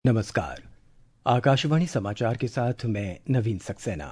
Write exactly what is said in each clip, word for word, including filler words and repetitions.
नमस्कार। आकाशवाणी समाचार के साथ मैं नवीन सक्सेना।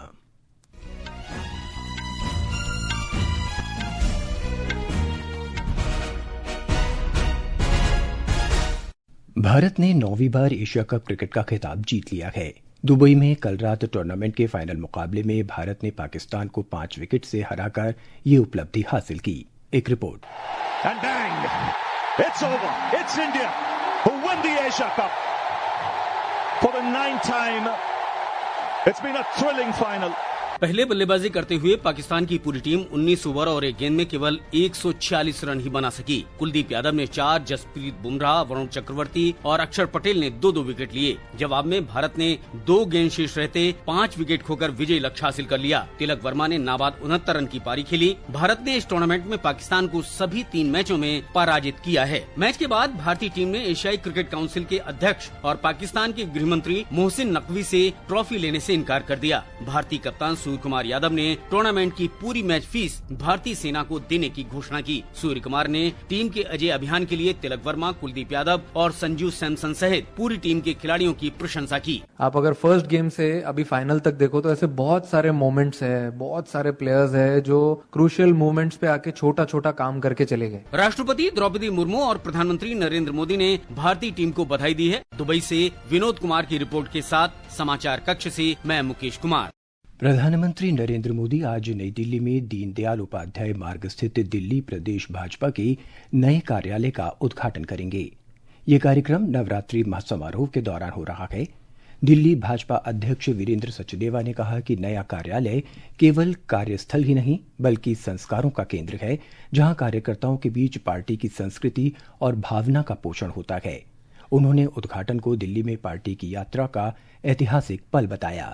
भारत ने नौवीं बार एशिया कप क्रिकेट का खिताब जीत लिया है। दुबई में कल रात टूर्नामेंट के फाइनल मुकाबले में भारत ने पाकिस्तान को पांच विकेट से हराकर ये उपलब्धि हासिल की। एक रिपोर्ट। And bang! It's over. It's India who win the Asia Cup. For the ninth time, it's been a thrilling final. पहले बल्लेबाजी करते हुए पाकिस्तान की पूरी टीम उन्नीस ओवर और एक गेंद में केवल एक सौ छियालीस रन ही बना सकी। कुलदीप यादव ने चार, जसप्रीत बुमराह, वरुण चक्रवर्ती और अक्षर पटेल ने दो दो विकेट लिए। जवाब में भारत ने दो गेंद शेष रहते पांच विकेट खोकर विजयी लक्ष्य हासिल कर लिया। तिलक वर्मा ने नाबाद उनहत्तर रन की पारी खेली। भारत ने इस टूर्नामेंट में पाकिस्तान को सभी तीन मैचों में पराजित किया है। मैच के बाद भारतीय टीम ने एशियाई क्रिकेट काउंसिल के अध्यक्ष और पाकिस्तान के गृह मंत्री मोहसिन नकवी से ट्रॉफी लेने से इनकार कर दिया। भारतीय कप्तान सूर्य कुमार यादव ने टूर्नामेंट की पूरी मैच फीस भारतीय सेना को देने की घोषणा की। सूर्य कुमार ने टीम के अजय अभियान के लिए तिलक वर्मा, कुलदीप यादव और संजू सैमसन सहित पूरी टीम के खिलाड़ियों की प्रशंसा की। आप अगर फर्स्ट गेम से अभी फाइनल तक देखो तो ऐसे बहुत सारे मोमेंट्स है, बहुत सारे प्लेयर्स है जो क्रूशियल मोमेंट्स पे आके छोटा छोटा काम करके चले गए। राष्ट्रपति द्रौपदी मुर्मू और प्रधानमंत्री नरेंद्र मोदी ने भारतीय टीम को बधाई दी है। दुबई से विनोद कुमार की रिपोर्ट के साथ समाचार कक्ष से मैं मुकेश कुमार। प्रधानमंत्री नरेंद्र मोदी आज नई दिल्ली में दीनदयाल उपाध्याय मार्ग स्थित दिल्ली प्रदेश भाजपा के नए कार्यालय का उद्घाटन करेंगे। ये कार्यक्रम नवरात्रि महासमारोह के दौरान हो रहा है। दिल्ली भाजपा अध्यक्ष वीरेंद्र सचदेवा ने कहा कि नया कार्यालय केवल कार्यस्थल ही नहीं बल्कि संस्कारों का केंद्र है, जहां कार्यकर्ताओं के बीच पार्टी की संस्कृति और भावना का पोषण होता है। उन्होंने उद्घाटन को दिल्ली में पार्टी की यात्रा का ऐतिहासिक पल बताया।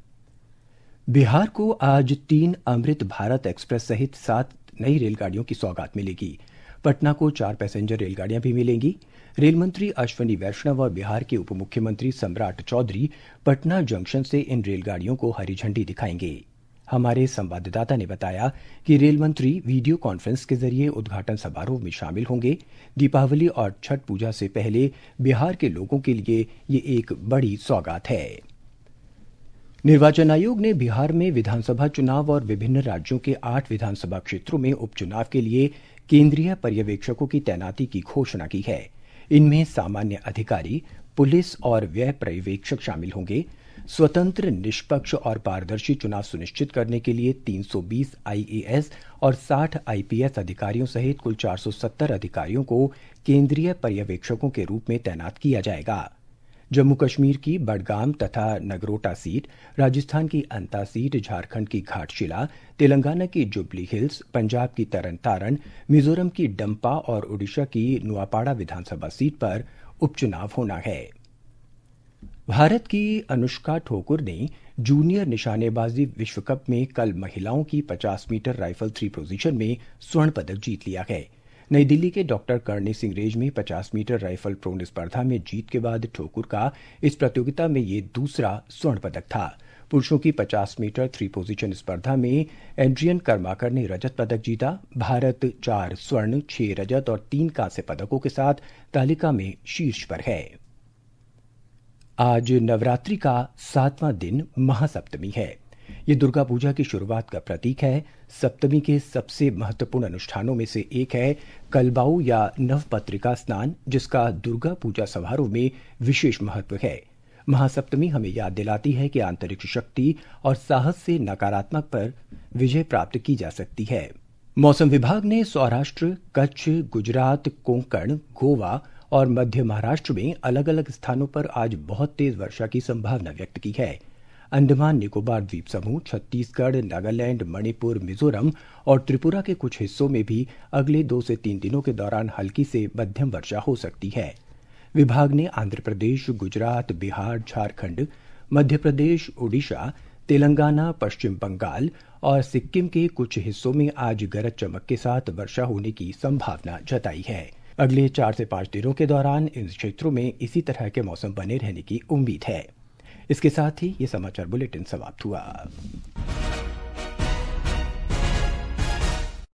बिहार को आज तीन अमृत भारत एक्सप्रेस सहित सात नई रेलगाड़ियों की सौगात मिलेगी। पटना को चार पैसेंजर रेलगाड़ियां भी मिलेंगी। रेल मंत्री अश्वनी वैष्णव और बिहार के उप मुख्यमंत्री सम्राट चौधरी पटना जंक्शन से इन रेलगाड़ियों को हरी झंडी दिखाएंगे। हमारे संवाददाता ने बताया कि रेल मंत्री वीडियो कॉन्फ्रेंस के जरिए उद्घाटन समारोह में शामिल होंगे। दीपावली और छठ पूजा से पहले बिहार के लोगों के लिए ये एक बड़ी सौगात है। निर्वाचन आयोग ने बिहार में विधानसभा चुनाव और विभिन्न राज्यों के आठ विधानसभा क्षेत्रों में उपचुनाव के लिए केंद्रीय पर्यवेक्षकों की तैनाती की घोषणा की है। इनमें सामान्य अधिकारी, पुलिस और व्यय पर्यवेक्षक शामिल होंगे। स्वतंत्र, निष्पक्ष और पारदर्शी चुनाव सुनिश्चित करने के लिए तीन सौ बीस आईएएस और साठ आईपीएस अधिकारियों सहित कुल चार सौ सत्तर अधिकारियों को केंद्रीय पर्यवेक्षकों के रूप में तैनात किया जाएगा। जम्मू कश्मीर की बडगाम तथा नगरोटा सीट, राजस्थान की अंता सीट, झारखंड की घाटशिला, तेलंगाना की जुबली हिल्स, पंजाब की तरन तारण, मिजोरम की डंपा और ओडिशा की नुआपाड़ा विधानसभा सीट पर उपचुनाव होना है। भारत की अनुष्का ठाकुर ने जूनियर निशानेबाजी विश्व कप में कल महिलाओं की पचास मीटर राइफल थ्री पोजीशन में स्वर्ण पदक जीत लिया है। नई दिल्ली के डॉक्टर कर्णी सिंह रेज में पचास मीटर राइफल प्रोन स्पर्धा में जीत के बाद ठाकुर का इस प्रतियोगिता में ये दूसरा स्वर्ण पदक था। पुरुषों की पचास मीटर थ्री पोजीशन स्पर्धा में एड्रियन कर्माकर ने रजत पदक जीता। भारत चार स्वर्ण, छह रजत और तीन कांस्य पदकों के साथ तालिका में शीर्ष पर है। आज नवरात्रि का सातवां दिन महासप्तमी है। ये दुर्गा पूजा की शुरुआत का प्रतीक है। सप्तमी के सबसे महत्वपूर्ण अनुष्ठानों में से एक है कलबाऊ या नवपत्रिका स्नान, जिसका दुर्गा पूजा समारोह में विशेष महत्व है। महासप्तमी हमें याद दिलाती है कि आंतरिक शक्ति और साहस से नकारात्मक पर विजय प्राप्त की जा सकती है। मौसम विभाग ने सौराष्ट्र, कच्छ, गुजरात, कोंकण, गोवा और मध्य महाराष्ट्र में अलग अलग स्थानों पर आज बहुत तेज वर्षा की संभावना व्यक्त की है। अंडमान निकोबार द्वीप समूह, छत्तीसगढ़, नागालैंड, मणिपुर, मिजोरम और त्रिपुरा के कुछ हिस्सों में भी अगले दो से तीन दिनों के दौरान हल्की से मध्यम वर्षा हो सकती है। विभाग ने आंध्र प्रदेश, गुजरात, बिहार, झारखंड, मध्य प्रदेश, ओडिशा, तेलंगाना, पश्चिम बंगाल और सिक्किम के कुछ हिस्सों में आज गरज चमक के साथ वर्षा होने की संभावना जताई है। अगले चार से पांच दिनों के दौरान इन क्षेत्रों में इसी तरह के मौसम बने रहने की उम्मीद है। इसके साथ ही ये समाचार बुलेटिन समाप्त हुआ।